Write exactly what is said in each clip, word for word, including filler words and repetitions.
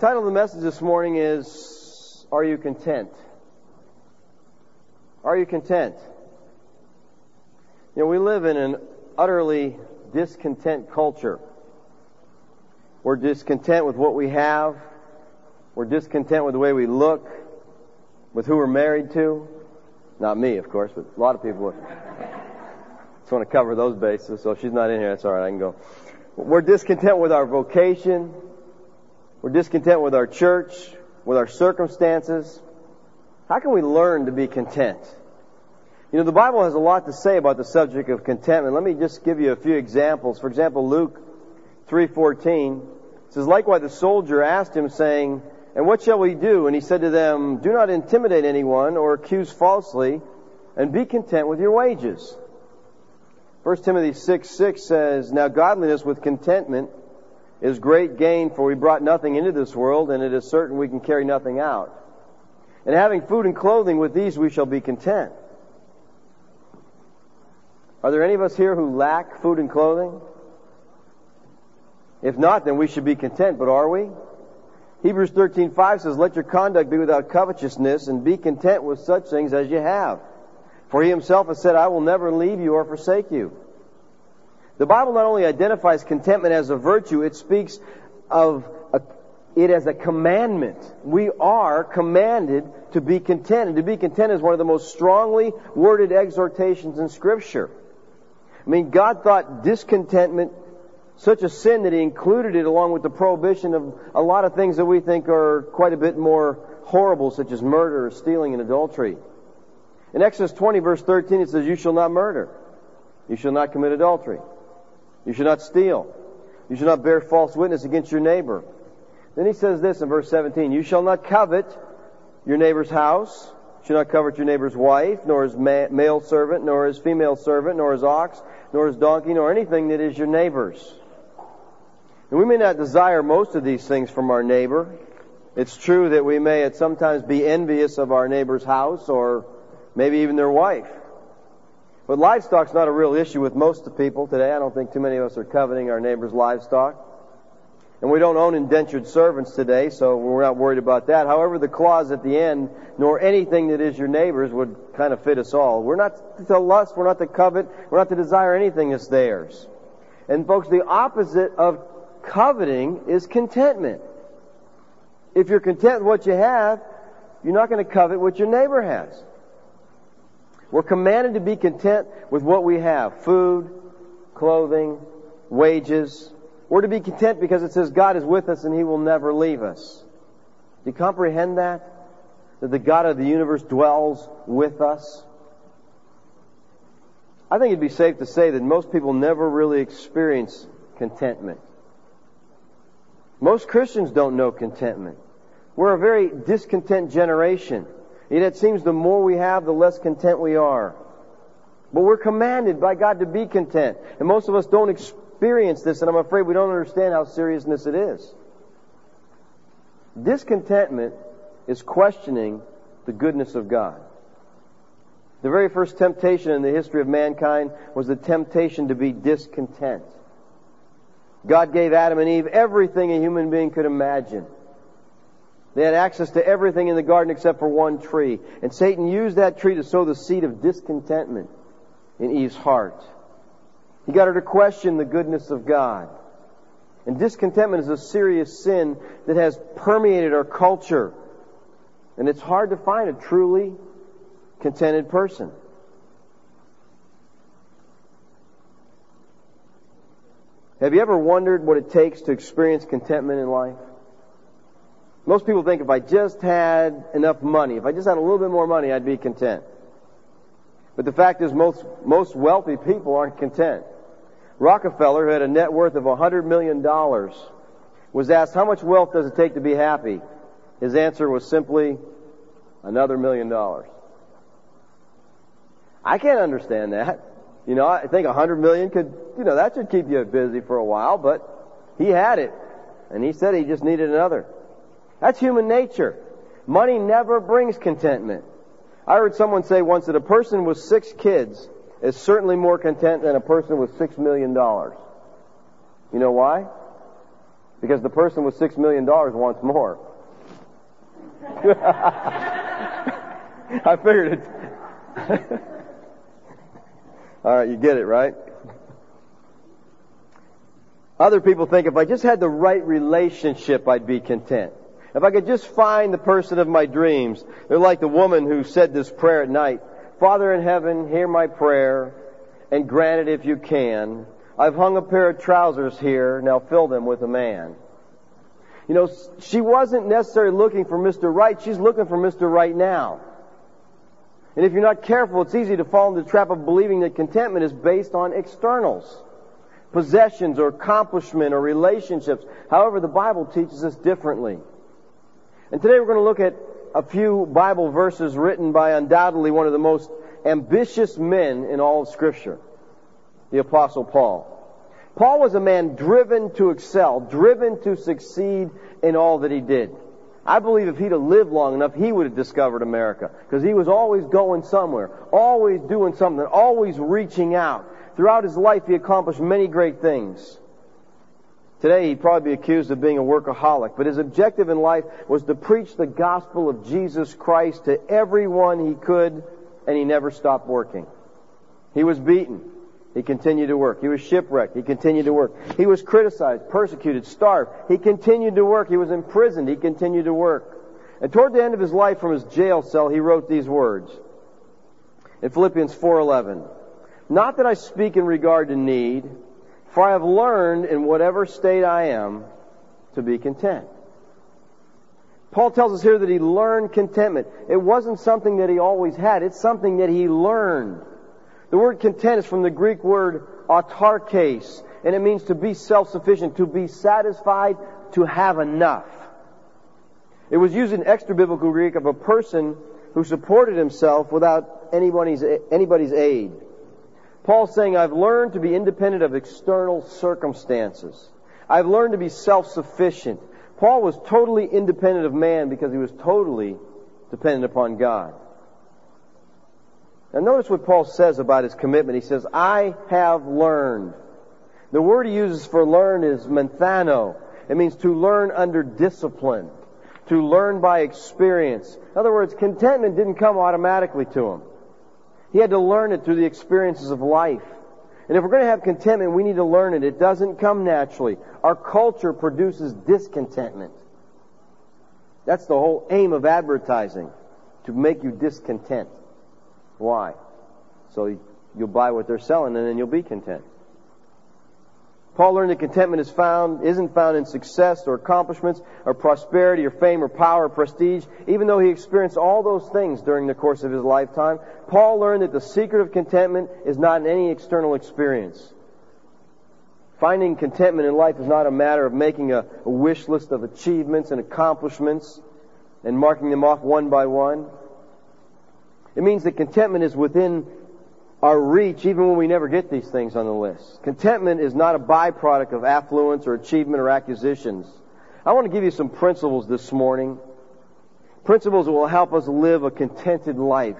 title of the message this morning is, Are You Content? Are you content? You know, we live in an utterly discontent culture. We're discontent with what we have. We're discontent with the way we look, with who we're married to. Not me, of course, but a lot of people just want to cover those bases. So if she's not in here, that's all right, I can go. We're discontent with our vocation. We're discontent with our church, with our circumstances. How can we learn to be content? You know, the Bible has a lot to say about the subject of contentment. Let me just give you a few examples. For example, Luke three fourteen says, Likewise the soldier asked him, saying, And what shall we do? And he said to them, Do not intimidate anyone or accuse falsely, and be content with your wages. First Timothy six six says, Now godliness with contentment is great gain, for we brought nothing into this world, and it is certain we can carry nothing out. And having food and clothing, with these we shall be content. Are there any of us here who lack food and clothing? If not, then we should be content, but are we? Hebrews thirteen five says, Let your conduct be without covetousness, and be content with such things as you have. For he himself has said, I will never leave you or forsake you. The Bible not only identifies contentment as a virtue, it speaks of a, it as a commandment. We are commanded to be content. And to be content is one of the most strongly worded exhortations in Scripture. I mean, God thought discontentment such a sin that He included it along with the prohibition of a lot of things that we think are quite a bit more horrible, such as murder, stealing, and adultery. In Exodus twenty, verse thirteen, it says, You shall not murder. You shall not commit adultery. You shall not steal. You shall not bear false witness against your neighbor. Then He says this in verse seventeen, You shall not covet your neighbor's house. You shall not covet your neighbor's wife, nor his ma- male servant, nor his female servant, nor his ox, nor his donkey, nor anything that is your neighbor's. And we may not desire most of these things from our neighbor. It's true that we may at sometimes be envious of our neighbor's house or maybe even their wife. But livestock's not a real issue with most of the people today. I don't think too many of us are coveting our neighbor's livestock. And we don't own indentured servants today, so we're not worried about that. However, the clause at the end, nor anything that is your neighbor's, would kind of fit us all. We're not to lust, we're not to covet, we're not to desire anything that's theirs. And folks, the opposite of coveting is contentment. If you're content with what you have, you're not going to covet what your neighbor has. We're commanded to be content with what we have. Food, clothing, wages. We're to be content because it says God is with us and He will never leave us. Do you comprehend that? That the God of the universe dwells with us? I think it'd be safe to say that most people never really experience contentment. Most Christians don't know contentment. We're a very discontent generation. Yet it seems the more we have, the less content we are. But we're commanded by God to be content. And most of us don't experience this, and I'm afraid we don't understand how serious it is. Discontentment is questioning the goodness of God. The very first temptation in the history of mankind was the temptation to be discontent. God gave Adam and Eve everything a human being could imagine. They had access to everything in the garden except for one tree. And Satan used that tree to sow the seed of discontentment in Eve's heart. He got her to question the goodness of God. And discontentment is a serious sin that has permeated our culture. And it's hard to find a truly contented person. Have you ever wondered what it takes to experience contentment in life? Most people think if I just had enough money, if I just had a little bit more money, I'd be content. But the fact is most, most wealthy people aren't content. Rockefeller, who had a net worth of one hundred million dollars, was asked, how much wealth does it take to be happy? His answer was simply, another million dollars. I can't understand that. You know, I think a hundred million could, you know, that should keep you busy for a while, but he had it. And he said he just needed another. That's human nature. Money never brings contentment. I heard someone say once that a person with six kids is certainly more content than a person with six million dollars. You know why? Because the person with six million dollars wants more. I figured it. All right, you get it, right? Other people think if I just had the right relationship, I'd be content. If I could just find the person of my dreams. They're like the woman who said this prayer at night. Father in heaven, hear my prayer and grant it if you can. I've hung a pair of trousers here, now fill them with a man. You know, she wasn't necessarily looking for Mister Right, she's looking for Mister Right now. And if you're not careful, it's easy to fall into the trap of believing that contentment is based on externals. Possessions or accomplishment or relationships. However, the Bible teaches us differently. And today we're going to look at a few Bible verses written by undoubtedly one of the most ambitious men in all of Scripture, the Apostle Paul. Paul was a man driven to excel, driven to succeed in all that he did. I believe if he'd have lived long enough, he would have discovered America. Because he was always going somewhere, always doing something, always reaching out. Throughout his life, he accomplished many great things. Today, he'd probably be accused of being a workaholic, but his objective in life was to preach the gospel of Jesus Christ to everyone he could, and he never stopped working. He was beaten. He continued to work. He was shipwrecked. He continued to work. He was criticized, persecuted, starved. He continued to work. He was imprisoned. He continued to work. And toward the end of his life from his jail cell, he wrote these words in Philippians four eleven. Not that I speak in regard to need, for I have learned in whatever state I am to be content. Paul tells us here that he learned contentment. It wasn't something that he always had. It's something that he learned. The word content is from the Greek word autarkes, and it means to be self-sufficient, to be satisfied, to have enough. It was used in extra-biblical Greek of a person who supported himself without anybody's, anybody's aid. Paul's saying, I've learned to be independent of external circumstances. I've learned to be self-sufficient. Paul was totally independent of man because he was totally dependent upon God. Now notice what Paul says about his commitment. He says, I have learned. The word he uses for learn is menthano. It means to learn under discipline. To learn by experience. In other words, contentment didn't come automatically to him. He had to learn it through the experiences of life. And if we're going to have contentment, we need to learn it. It doesn't come naturally. Our culture produces discontentment. That's the whole aim of advertising, to make you discontent. Why? So you'll buy what they're selling and then you'll be content. Paul learned that contentment is found, isn't found in success or accomplishments or prosperity or fame or power or prestige. Even though he experienced all those things during the course of his lifetime, Paul learned that the secret of contentment is not in any external experience. Finding contentment in life is not a matter of making a, a wish list of achievements and accomplishments and marking them off one by one. It means that contentment is within our reach even when we never get these things on the list. Contentment is not a byproduct of affluence or achievement or acquisitions. I want to give you some principles this morning. Principles that will help us live a contented life.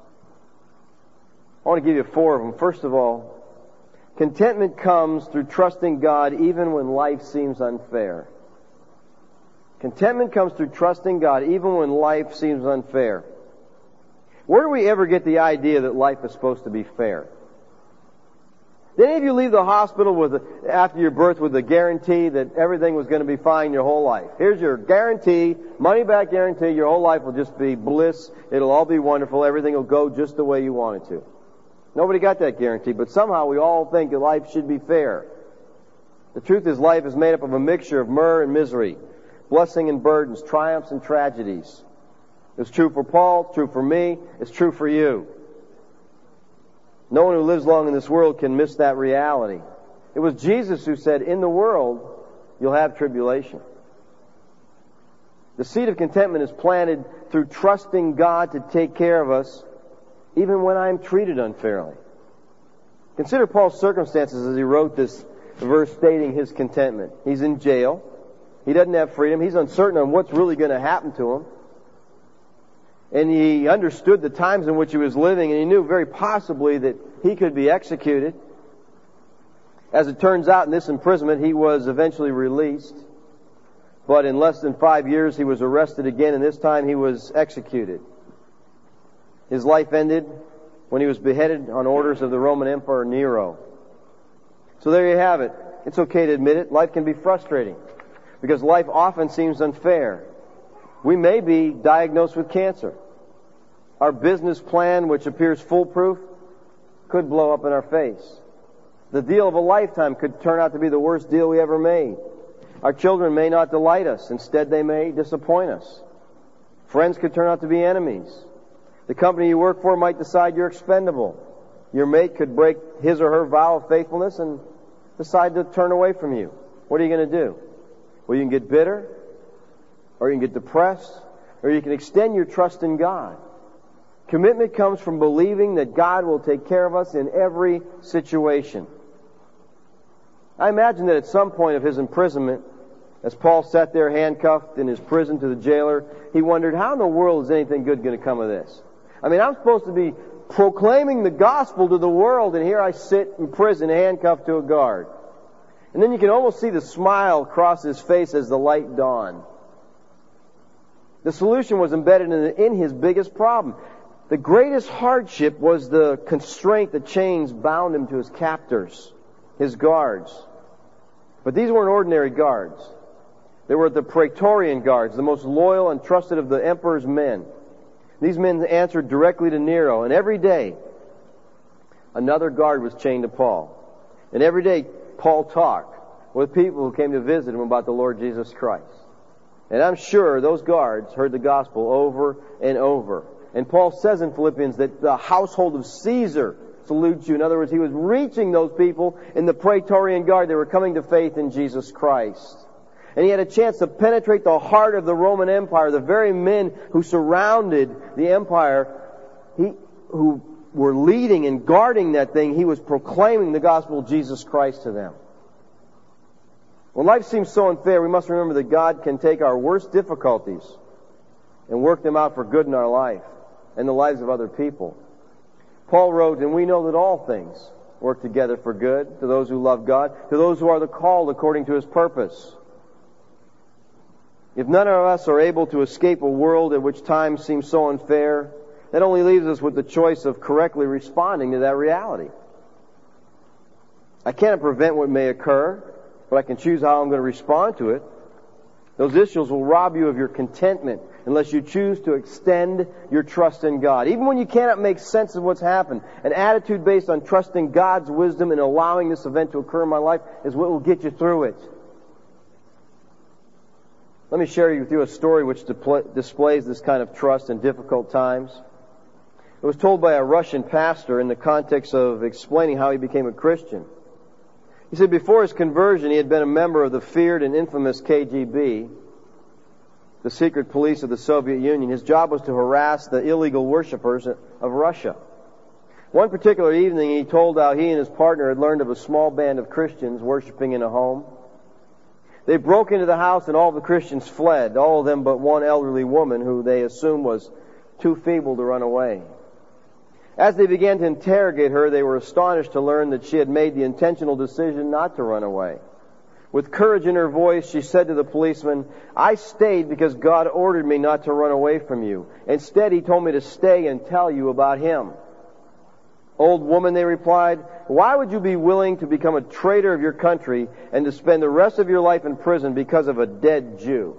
I want to give you four of them. First of all, contentment comes through trusting God even when life seems unfair. Contentment comes through trusting God even when life seems unfair. Where do we ever get the idea that life is supposed to be fair? Did any of you leave the hospital with a, after your birth with a guarantee that everything was going to be fine your whole life? Here's your guarantee, money back guarantee, your whole life will just be bliss, it'll all be wonderful, everything will go just the way you want it to. Nobody got that guarantee, but somehow we all think that life should be fair. The truth is life is made up of a mixture of myrrh and misery, blessing and burdens, triumphs and tragedies. It's true for Paul, it's true for me, it's true for you. No one who lives long in this world can miss that reality. It was Jesus who said, in the world, you'll have tribulation. The seed of contentment is planted through trusting God to take care of us, even when I'm treated unfairly. Consider Paul's circumstances as he wrote this verse stating his contentment. He's in jail. He doesn't have freedom. He's uncertain on what's really going to happen to him. And he understood the times in which he was living, and he knew very possibly that he could be executed. As it turns out, in this imprisonment, he was eventually released. But in less than five years, he was arrested again, and this time he was executed. His life ended when he was beheaded on orders of the Roman Emperor Nero. So there you have it. It's okay to admit it. Life can be frustrating because life often seems unfair. We may be diagnosed with cancer. Our business plan, which appears foolproof, could blow up in our face. The deal of a lifetime could turn out to be the worst deal we ever made. Our children may not delight us. Instead, they may disappoint us. Friends could turn out to be enemies. The company you work for might decide you're expendable. Your mate could break his or her vow of faithfulness and decide to turn away from you. What are you going to do? Well, you can get bitter, or you can get depressed, or you can extend your trust in God. Commitment comes from believing that God will take care of us in every situation. I imagine that at some point of his imprisonment, as Paul sat there handcuffed in his prison to the jailer, he wondered, how in the world is anything good going to come of this? I mean, I'm supposed to be proclaiming the gospel to the world, and here I sit in prison handcuffed to a guard. And then you can almost see the smile cross his face as the light dawned. The solution was embedded in, in his biggest problem. The greatest hardship was the constraint that chains bound him to his captors, his guards. But these weren't ordinary guards. They were the Praetorian Guards, the most loyal and trusted of the emperor's men. These men answered directly to Nero, and every day another guard was chained to Paul. And every day Paul talked with people who came to visit him about the Lord Jesus Christ. And I'm sure those guards heard the gospel over and over. And Paul says in Philippians that the household of Caesar salutes you. In other words, he was reaching those people in the Praetorian Guard that were coming to faith in Jesus Christ. And he had a chance to penetrate the heart of the Roman Empire, the very men who surrounded the empire, he, who were leading and guarding that thing. He was proclaiming the gospel of Jesus Christ to them. When life seems so unfair, we must remember that God can take our worst difficulties and work them out for good in our life and the lives of other people. Paul wrote, and we know that all things work together for good to those who love God, to those who are the called according to His purpose. If none of us are able to escape a world at which time seems so unfair, that only leaves us with the choice of correctly responding to that reality. I cannot prevent what may occur, but I can choose how I'm going to respond to it. Those issues will rob you of your contentment unless you choose to extend your trust in God. Even when you cannot make sense of what's happened, an attitude based on trusting God's wisdom and allowing this event to occur in my life is what will get you through it. Let me share with you a story which displays this kind of trust in difficult times. It was told by a Russian pastor in the context of explaining how he became a Christian. He said before his conversion, he had been a member of the feared and infamous K G B, the secret police of the Soviet Union. His job was to harass the illegal worshippers of Russia. One particular evening, he told how he and his partner had learned of a small band of Christians worshiping in a home. They broke into the house and all the Christians fled, all of them but one elderly woman who they assumed was too feeble to run away. As they began to interrogate her, they were astonished to learn that she had made the intentional decision not to run away. With courage in her voice, she said to the policeman, "I stayed because God ordered me not to run away from you. Instead, He told me to stay and tell you about Him." "Old woman," they replied, "why would you be willing to become a traitor of your country and to spend the rest of your life in prison because of a dead Jew?"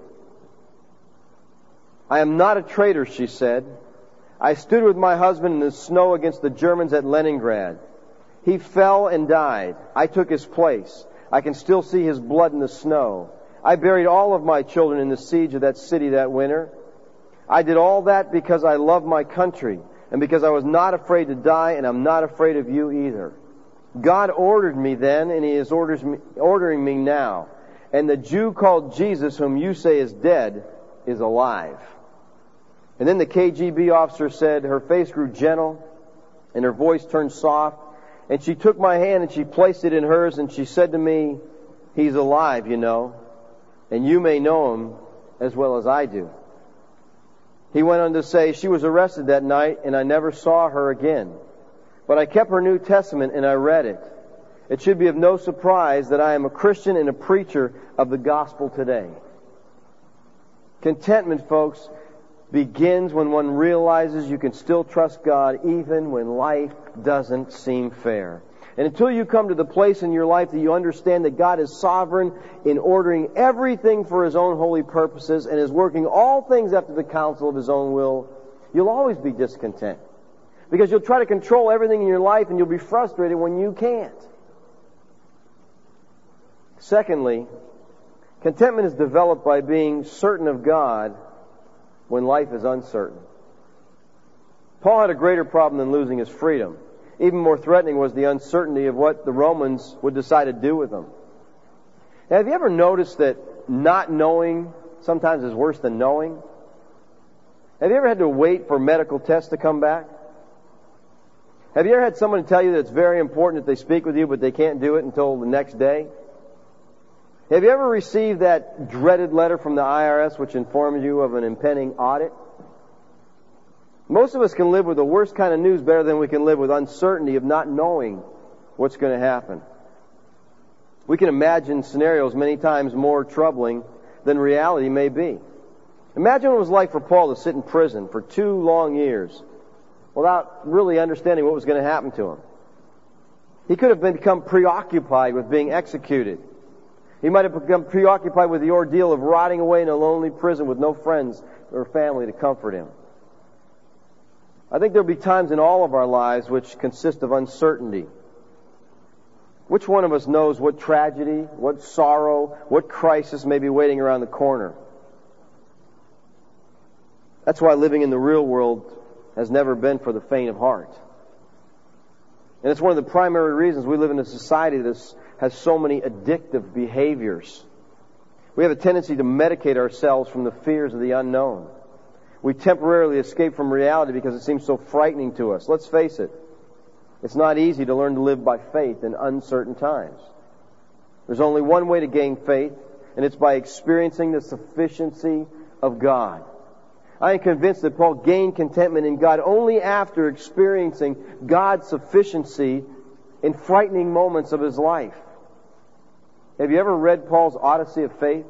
"I am not a traitor," she said. "I stood with my husband in the snow against the Germans at Leningrad. He fell and died. I took his place. I can still see his blood in the snow. I buried all of my children in the siege of that city that winter. I did all that because I love my country and because I was not afraid to die, and I'm not afraid of you either. God ordered me then, and He is orders me, ordering me now. And the Jew called Jesus, whom you say is dead, is alive." And then the K G B officer said, her face grew gentle and her voice turned soft, and she took my hand and she placed it in hers, and she said to me, "He's alive, you know, and you may know Him as well as I do." He went on to say, "She was arrested that night and I never saw her again. But I kept her New Testament and I read it. It should be of no surprise that I am a Christian and a preacher of the gospel today." Contentment, folks, begins when one realizes you can still trust God even when life doesn't seem fair. And until you come to the place in your life that you understand that God is sovereign in ordering everything for His own holy purposes and is working all things after the counsel of His own will, you'll always be discontent. Because you'll try to control everything in your life and you'll be frustrated when you can't. Secondly, contentment is developed by being certain of God when life is uncertain. Paul had a greater problem than losing his freedom. Even more threatening was the uncertainty of what the Romans would decide to do with him. Now, have you ever noticed that not knowing sometimes is worse than knowing? Have you ever had to wait for medical tests to come back? Have you ever had someone tell you that it's very important that they speak with you, but they can't do it until the next day? Have you ever received that dreaded letter from the I R S which informs you of an impending audit? Most of us can live with the worst kind of news better than we can live with uncertainty of not knowing what's going to happen. We can imagine scenarios many times more troubling than reality may be. Imagine what it was like for Paul to sit in prison for two long years without really understanding what was going to happen to him. He could have become preoccupied with being executed. He might have become preoccupied with the ordeal of rotting away in a lonely prison with no friends or family to comfort him. I think there'll be times in all of our lives which consist of uncertainty. Which one of us knows what tragedy, what sorrow, what crisis may be waiting around the corner? That's why living in the real world has never been for the faint of heart. And it's one of the primary reasons we live in a society that has so many addictive behaviors. We have a tendency to medicate ourselves from the fears of the unknown. We temporarily escape from reality because it seems so frightening to us. Let's face it. It's not easy to learn to live by faith in uncertain times. There's only one way to gain faith, and it's by experiencing the sufficiency of God. I am convinced that Paul gained contentment in God only after experiencing God's sufficiency in frightening moments of his life. Have you ever read Paul's Odyssey of Faith?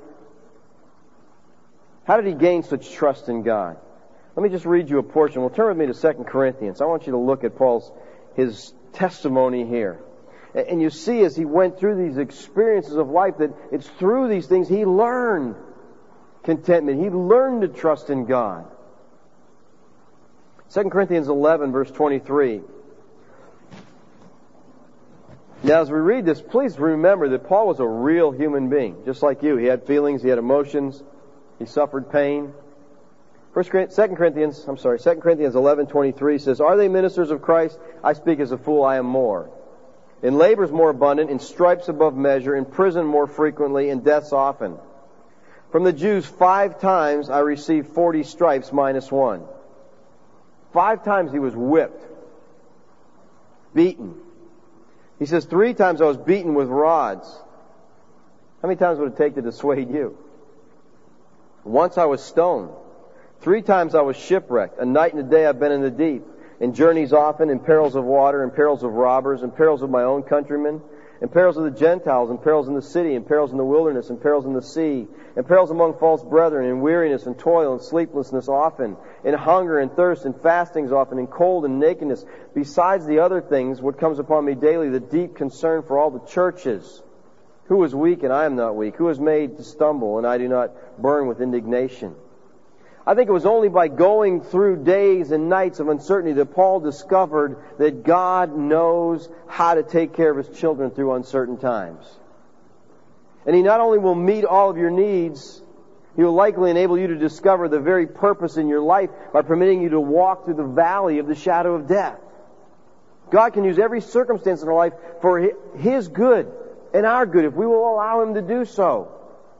How did he gain such trust in God? Let me just read you a portion. Well, turn with me to Second Corinthians. I want you to look at Paul's his testimony here. And you see as he went through these experiences of life that it's through these things he learned contentment. He learned to trust in God. Second Corinthians eleven, verse twenty-three. Now, as we read this, please remember that Paul was a real human being, just like you. He had feelings, he had emotions, he suffered pain. First, Second Corinthians, I'm sorry, Second Corinthians eleven twenty-three says, "Are they ministers of Christ? I speak as a fool, I am more. In labors more abundant, in stripes above measure, in prison more frequently, in deaths often. From the Jews five times I received forty stripes minus one." Five times he was whipped, beaten. He says, three times I was beaten with rods. How many times would it take to dissuade you? Once I was stoned. Three times I was shipwrecked. A night and a day I've been in the deep. In journeys often, in perils of water, in perils of robbers, in perils of my own countrymen, in perils of the Gentiles, in perils in the city, in perils in the wilderness, in perils in the sea, in perils among false brethren, in weariness and toil and sleeplessness often, in hunger and thirst and fastings often, in cold and nakedness, besides the other things what comes upon me daily, the deep concern for all the churches. Who is weak and I am not weak? Who is made to stumble and I do not burn with indignation? I think it was only by going through days and nights of uncertainty that Paul discovered that God knows how to take care of His children through uncertain times. And He not only will meet all of your needs, He will likely enable you to discover the very purpose in your life by permitting you to walk through the valley of the shadow of death. God can use every circumstance in our life for His good and our good if we will allow Him to do so.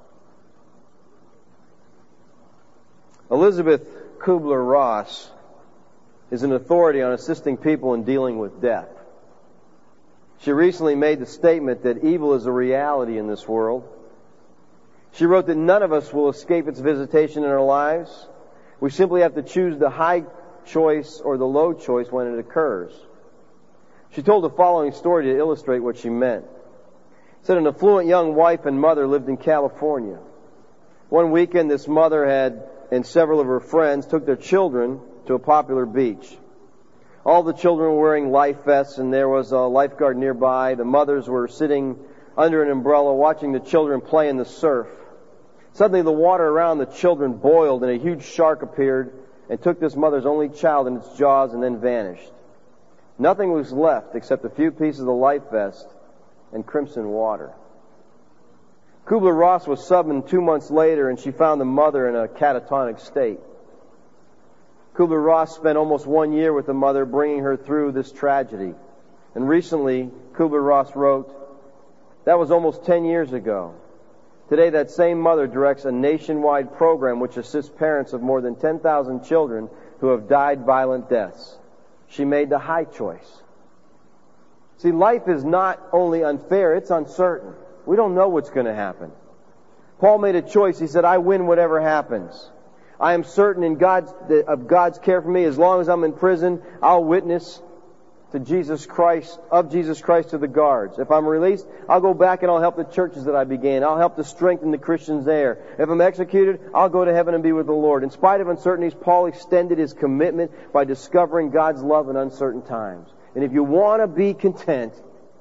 Elizabeth Kubler-Ross is an authority on assisting people in dealing with death. She recently made the statement that evil is a reality in this world. She wrote that none of us will escape its visitation in our lives. We simply have to choose the high choice or the low choice when it occurs. She told the following story to illustrate what she meant. It said an affluent young wife and mother lived in California. One weekend, this mother had and several of her friends took their children to a popular beach. All the children were wearing life vests, and there was a lifeguard nearby. The mothers were sitting under an umbrella watching the children play in the surf. Suddenly the water around the children boiled, and a huge shark appeared and took this mother's only child in its jaws and then vanished. Nothing was left except a few pieces of the life vest and crimson water. Kubler-Ross was summoned two months later, and she found the mother in a catatonic state. Kubler-Ross spent almost one year with the mother, bringing her through this tragedy. And recently, Kubler-Ross wrote, "That was almost ten years ago. Today, that same mother directs a nationwide program which assists parents of more than ten thousand children who have died violent deaths. She made the high choice." See, life is not only unfair, it's uncertain. We don't know what's going to happen. Paul made a choice. He said, "I win whatever happens. I am certain in God's, of God's care for me. As long as I'm in prison, I'll witness to Jesus Christ, of Jesus Christ to the guards. If I'm released, I'll go back and I'll help the churches that I began. I'll help to strengthen the Christians there. If I'm executed, I'll go to heaven and be with the Lord." In spite of uncertainties, Paul extended his commitment by discovering God's love in uncertain times. And if you want to be content,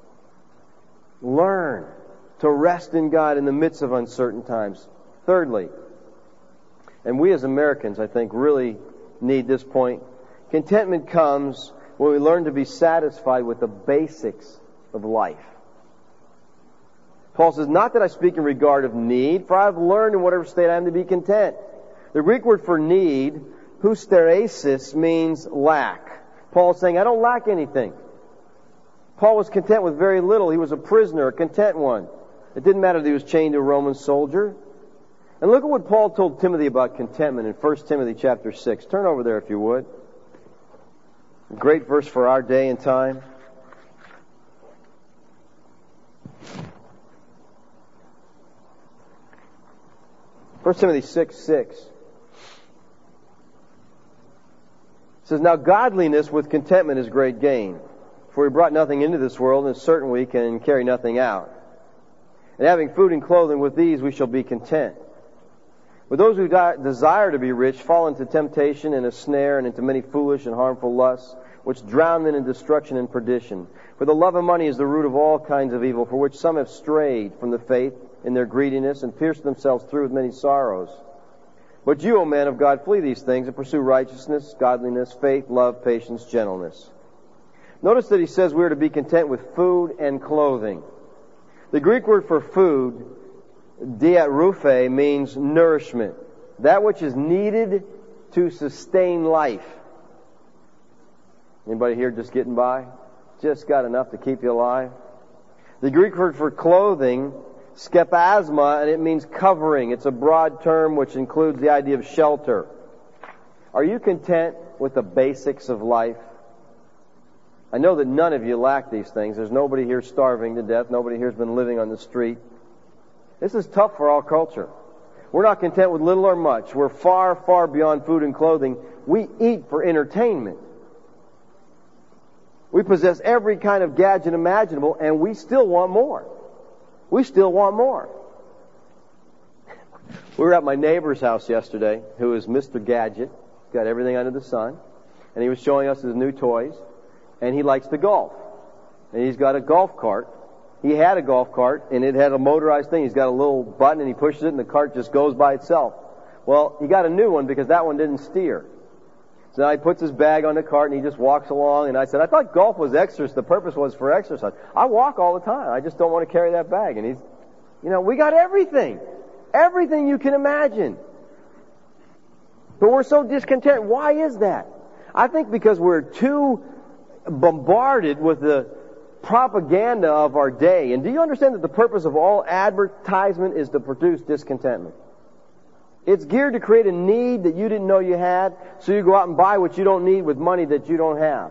learn to rest in God in the midst of uncertain times. Thirdly, and we as Americans, I think, really need this point, contentment comes when we learn to be satisfied with the basics of life. Paul says, "Not that I speak in regard of need, for I have learned in whatever state I am to be content." The Greek word for need, hysteresis, means lack. Paul is saying, I don't lack anything. Paul was content with very little. He was a prisoner, a content one. It didn't matter that he was chained to a Roman soldier. And look at what Paul told Timothy about contentment in First Timothy chapter six. Turn over there if you would. A great verse for our day and time. First Timothy six six. It says, "Now godliness with contentment is great gain. For we brought nothing into this world, and it's certain we can carry nothing out. And having food and clothing, with these we shall be content. But those who di- desire to be rich fall into temptation and a snare and into many foolish and harmful lusts, which drown them in destruction and perdition. For the love of money is the root of all kinds of evil, for which some have strayed from the faith in their greediness and pierced themselves through with many sorrows. But you, O man of God, flee these things and pursue righteousness, godliness, faith, love, patience, gentleness." Notice that he says we are to be content with food and clothing. The Greek word for food, diatrufe, means nourishment. That which is needed to sustain life. Anybody here just getting by? Just got enough to keep you alive? The Greek word for clothing, skepasma, and it means covering. It's a broad term which includes the idea of shelter. Are you content with the basics of life? I know that none of you lack these things. There's nobody here starving to death. Nobody here has been living on the street. This is tough for our culture. We're not content with little or much. We're far, far beyond food and clothing. We eat for entertainment. We possess every kind of gadget imaginable, and we still want more. We still want more. We were at my neighbor's house yesterday, who is Mister Gadget. He's got everything under the sun. And he was showing us his new toys. And he likes to golf. And he's got a golf cart. He had a golf cart, and it had a motorized thing. He's got a little button, and he pushes it, and the cart just goes by itself. Well, he got a new one because that one didn't steer. So now he puts his bag on the cart, and he just walks along. And I said, I thought golf was exercise. The purpose was for exercise. I walk all the time. I just don't want to carry that bag. And he's, you know, we got everything. Everything you can imagine. But we're so discontent. Why is that? I think because we're too bombarded with the propaganda of our day. And do you understand that the purpose of all advertisement is to produce discontentment? It's geared to create a need that you didn't know you had, so you go out and buy what you don't need with money that you don't have.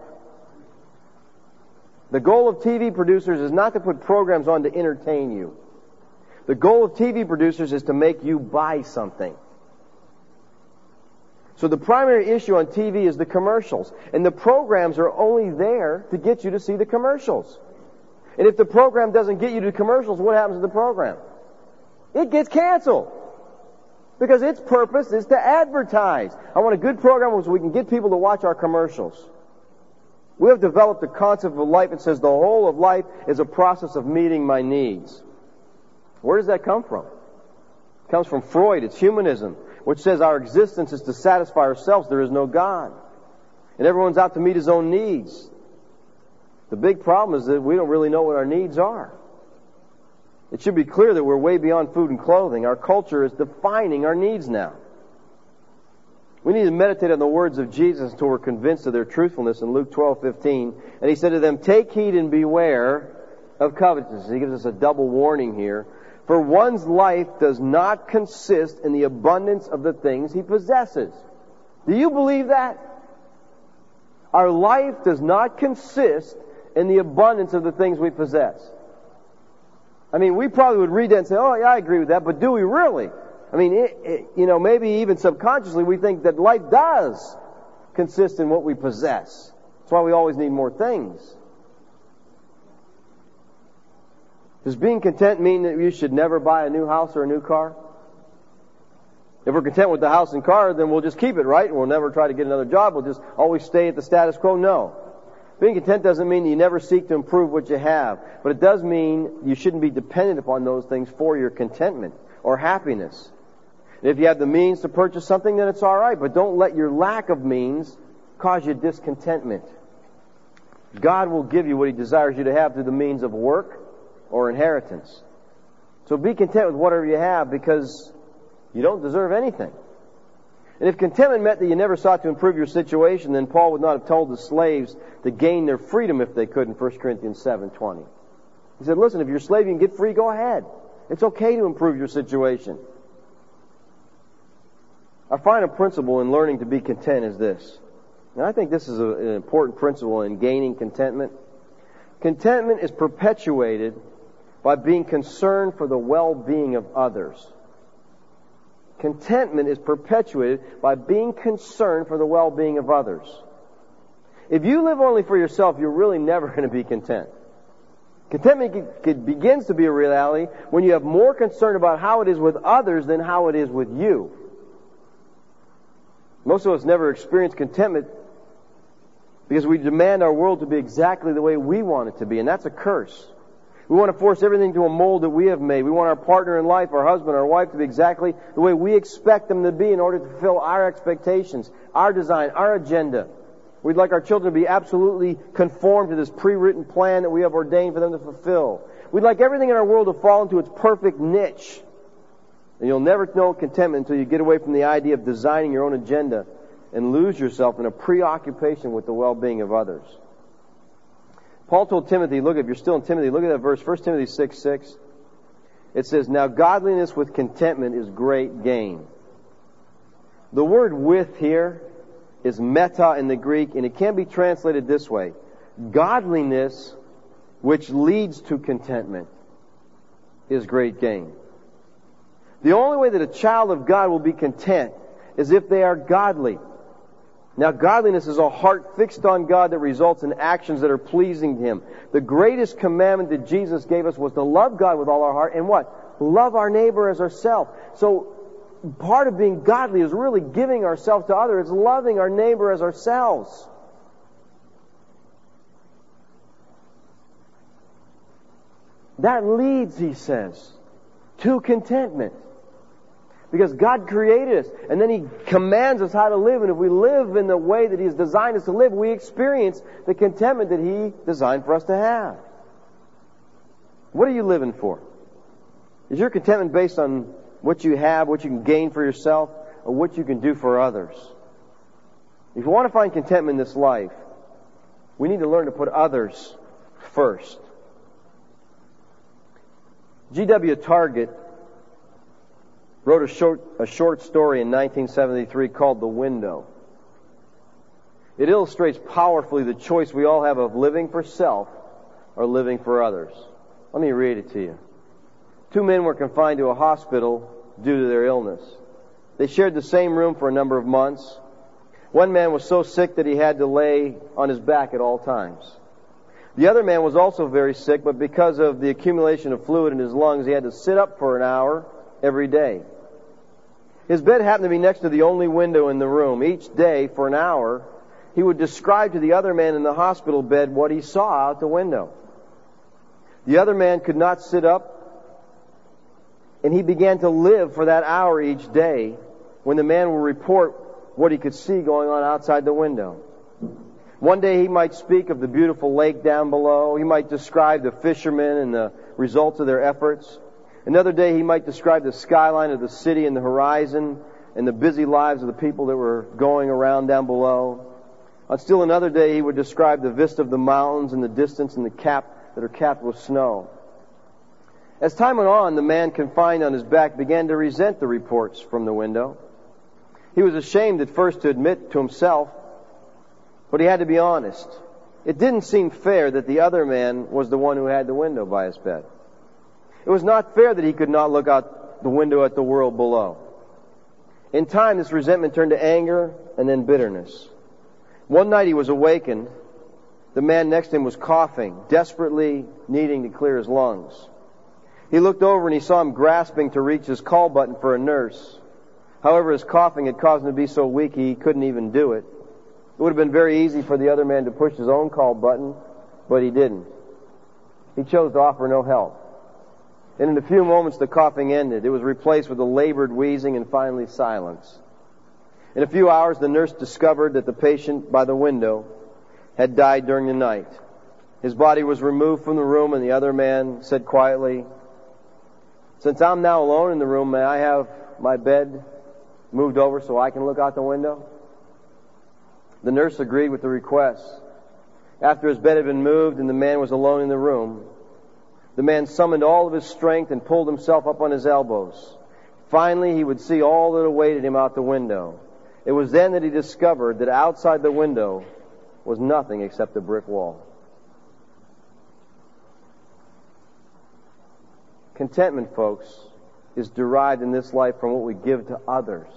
The goal of T V producers is not to put programs on to entertain you. The goal of T V producers is to make you buy something. So the primary issue on T V is the commercials. And the programs are only there to get you to see the commercials. And if the program doesn't get you to commercials, what happens to the program? It gets canceled. Because its purpose is to advertise. I want a good program so we can get people to watch our commercials. We have developed a concept of life that says the whole of life is a process of meeting my needs. Where does that come from? It comes from Freud. It's humanism, which says our existence is to satisfy ourselves. There is no God. And everyone's out to meet his own needs. The big problem is that we don't really know what our needs are. It should be clear that we're way beyond food and clothing. Our culture is defining our needs now. We need to meditate on the words of Jesus until we're convinced of their truthfulness in Luke twelve fifteen. And he said to them, "Take heed and beware of covetousness." He gives us a double warning here. For one's life does not consist in the abundance of the things he possesses. Do you believe that? Our life does not consist in the abundance of the things we possess. I mean, we probably would read that and say, "Oh, yeah, I agree with that," but do we really? I mean, it, it, you know, maybe even subconsciously we think that life does consist in what we possess. That's why we always need more things. Does being content mean that you should never buy a new house or a new car? If we're content with the house and car, then we'll just keep it, right? And we'll never try to get another job. We'll just always stay at the status quo. No. Being content doesn't mean you never seek to improve what you have. But it does mean you shouldn't be dependent upon those things for your contentment or happiness. And if you have the means to purchase something, then it's all right. But don't let your lack of means cause you discontentment. God will give you what He desires you to have through the means of work or inheritance. So be content with whatever you have, because you don't deserve anything. And if contentment meant that you never sought to improve your situation, then Paul would not have told the slaves to gain their freedom if they could in First Corinthians seven twenty. He said, listen, if you're a slave, you can get free, go ahead. It's okay to improve your situation. Our final principle in learning to be content is this. And I think this is a, an important principle in gaining contentment. Contentment is perpetuated by being concerned for the well-being of others. Contentment is perpetuated by being concerned for the well-being of others. If you live only for yourself, you're really never going to be content. Contentment begins to be a reality when you have more concern about how it is with others than how it is with you. Most of us never experience contentment because we demand our world to be exactly the way we want it to be, and that's a curse. We want to force everything to a mold that we have made. We want our partner in life, our husband, our wife, to be exactly the way we expect them to be in order to fulfill our expectations, our design, our agenda. We'd like our children to be absolutely conformed to this pre-written plan that we have ordained for them to fulfill. We'd like everything in our world to fall into its perfect niche. And you'll never know contentment until you get away from the idea of designing your own agenda and lose yourself in a preoccupation with the well-being of others. Paul told Timothy, look, if you're still in Timothy, look at that verse, First Timothy six six. It says, "Now godliness with contentment is great gain." The word "with" here is meta in the Greek, and it can be translated this way: godliness which leads to contentment is great gain. The only way that a child of God will be content is if they are godly. Now, godliness is a heart fixed on God that results in actions that are pleasing to Him. The greatest commandment that Jesus gave us was to love God with all our heart and what? Love our neighbor as ourselves. So, part of being godly is really giving ourselves to others. It's loving our neighbor as ourselves. That leads, he says, to contentment. Because God created us, and then He commands us how to live, and if we live in the way that He has designed us to live, we experience the contentment that He designed for us to have. What are you living for? Is your contentment based on what you have, what you can gain for yourself, or what you can do for others? If you want to find contentment in this life, we need to learn to put others first. G W Target wrote a short, a short story in nineteen seventy-three called The Window. It illustrates powerfully the choice we all have of living for self or living for others. Let me read it to you. Two men were confined to a hospital due to their illness. They shared the same room for a number of months. One man was so sick that he had to lay on his back at all times. The other man was also very sick, but because of the accumulation of fluid in his lungs, he had to sit up for an hour every day. His bed happened to be next to the only window in the room. Each day, for an hour, he would describe to the other man in the hospital bed what he saw out the window. The other man could not sit up, and he began to live for that hour each day when the man would report what he could see going on outside the window. One day he might speak of the beautiful lake down below. He might describe the fishermen and the results of their efforts. Another day he might describe the skyline of the city and the horizon and the busy lives of the people that were going around down below. On still another day he would describe the vista of the mountains in the distance and the cap that are capped with snow. As time went on, the man confined on his back began to resent the reports from the window. He was ashamed at first to admit to himself, but he had to be honest. It didn't seem fair that the other man was the one who had the window by his bed. It was not fair that he could not look out the window at the world below. In time, this resentment turned to anger and then bitterness. One night he was awakened. The man next to him was coughing, desperately needing to clear his lungs. He looked over and he saw him grasping to reach his call button for a nurse. However, his coughing had caused him to be so weak he couldn't even do it. It would have been very easy for the other man to push his own call button, but he didn't. He chose to offer no help. And in a few moments the coughing ended. It was replaced with a labored wheezing and finally silence. In a few hours the nurse discovered that the patient by the window had died during the night. His body was removed from the room and the other man said quietly, "Since I'm now alone in the room, may I have my bed moved over so I can look out the window?" The nurse agreed with the request. After his bed had been moved and the man was alone in the room, the man summoned all of his strength and pulled himself up on his elbows. Finally, he would see all that awaited him out the window. It was then that he discovered that outside the window was nothing except a brick wall. Contentment, folks, is derived in this life from what we give to others,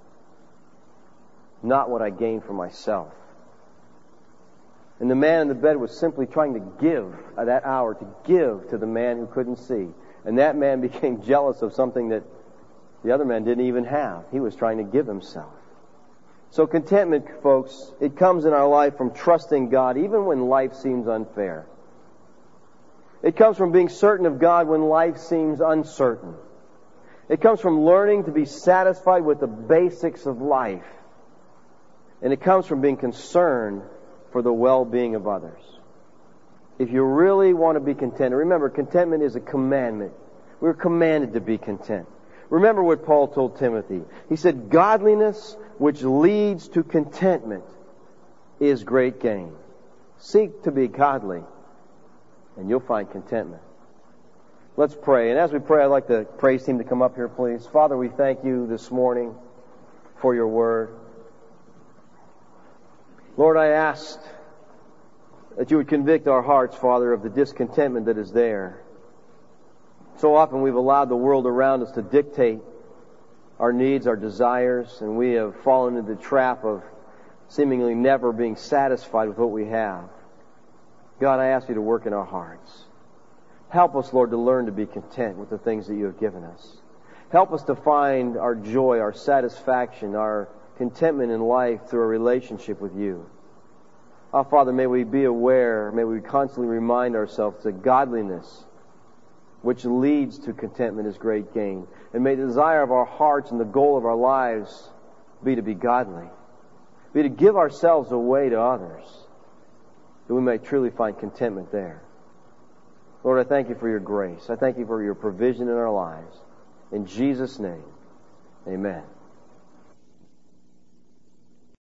not what I gain for myself. And the man in the bed was simply trying to give at that hour, to give to the man who couldn't see. And that man became jealous of something that the other man didn't even have. He was trying to give himself. So contentment, folks, it comes in our life from trusting God even when life seems unfair. It comes from being certain of God when life seems uncertain. It comes from learning to be satisfied with the basics of life. And it comes from being concerned for the well-being of others. If you really want to be content, remember, contentment is a commandment. We're commanded to be content. Remember what Paul told Timothy. He said, "Godliness which leads to contentment is great gain." Seek to be godly, and you'll find contentment. Let's pray. And as we pray, I'd like the praise team to come up here, please. Father, we thank you this morning for your word. Lord, I ask that you would convict our hearts, Father, of the discontentment that is there. So often we've allowed the world around us to dictate our needs, our desires, and we have fallen into the trap of seemingly never being satisfied with what we have. God, I ask you to work in our hearts. Help us, Lord, to learn to be content with the things that you have given us. Help us to find our joy, our satisfaction, our contentment in life through a relationship with you. Oh, Father, may we be aware, may we constantly remind ourselves that godliness, which leads to contentment, is great gain. And may the desire of our hearts and the goal of our lives be to be godly, be to give ourselves away to others, that we may truly find contentment there. Lord, I thank you for your grace. I thank you for your provision in our lives. In Jesus' name, amen.